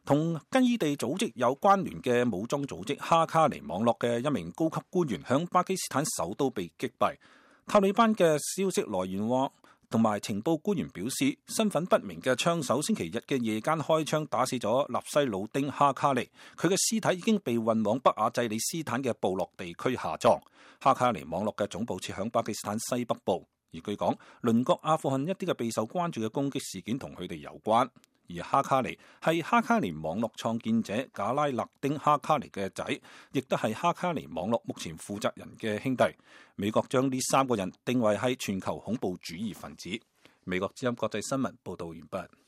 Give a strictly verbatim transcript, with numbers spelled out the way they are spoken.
同根伊地組織有關聯嘅武裝組織哈卡尼網絡嘅一名高級官員響巴基斯坦首都被擊斃。塔利班嘅消息來源話，同埋情報官員表示，身份不明嘅槍手星期日嘅夜間開槍打死咗納西魯丁哈卡尼，佢嘅屍體已經被運往北亞濟里斯坦嘅部落地區下葬。哈卡尼網絡嘅總部設響巴基斯坦西北部，而據講鄰國阿富汗一啲嘅備受關注嘅攻擊事件同佢哋有關。而哈卡尼係哈卡尼網絡創建者賈拉勒丁哈卡尼嘅仔，亦都係哈卡尼網絡目前負責人嘅兄弟。美國將呢三個人定為係全球恐怖主義分子。美國之音國際新聞報道完畢。